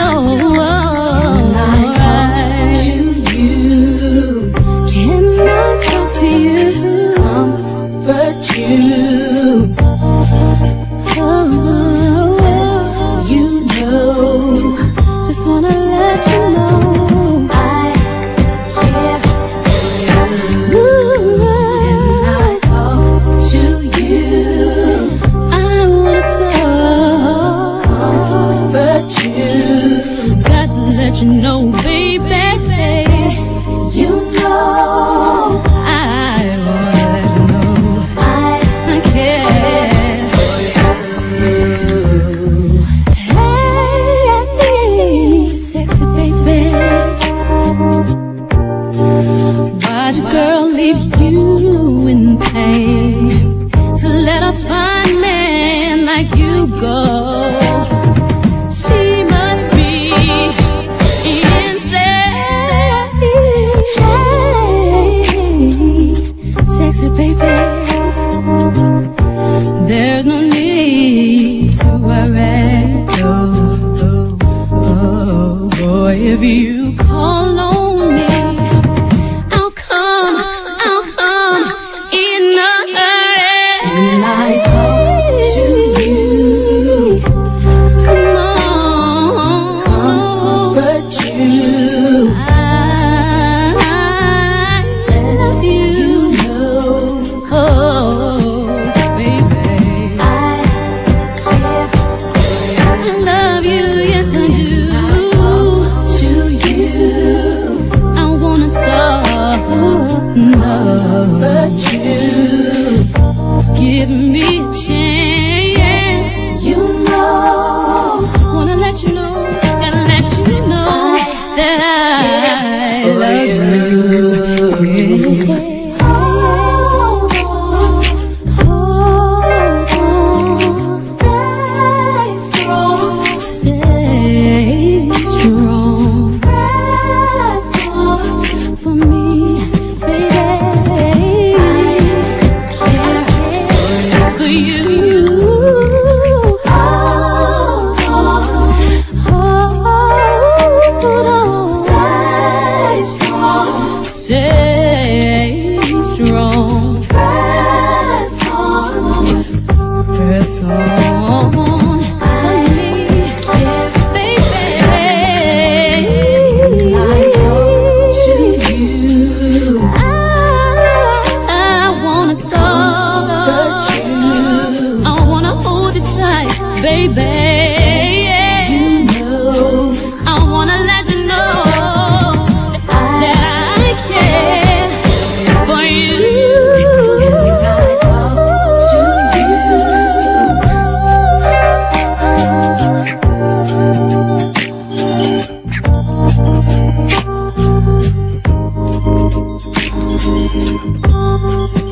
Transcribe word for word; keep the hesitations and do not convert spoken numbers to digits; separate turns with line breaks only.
When I talk to you, can I talk to you, comfort you? Oh, you know, just wanna let you know I care for you. When I talk to you, I wanna talk, comfort you. Got to let you know, baby, you know I wanna let you know I, I care for you. Hey, sexy baby, why'd your girl leave you in pain to let a fine man like you go? She must be insane. Sexy baby, there's no need to worry. Oh, oh, oh, boy, if you call on me, I'll come, I'll come in a hurry. When I talk to you, come on, comfort you. I love you, you know. Oh, baby, I care for you. I love you, yes I do. To you, I wanna talk, comfort you. Give me a chance, you know. Wanna let you know, gotta let you know that I love you. Oh, oh, stay strong, stay strong. Press on for me, baby. I care for you. Oh, oh, stay strong, stay strong. Press on, press on for me, baby. When I talk to you, I, I wanna talk, I wanna hold you tight, baby. You know, I wanna let you know that I care for you. When I talk to you,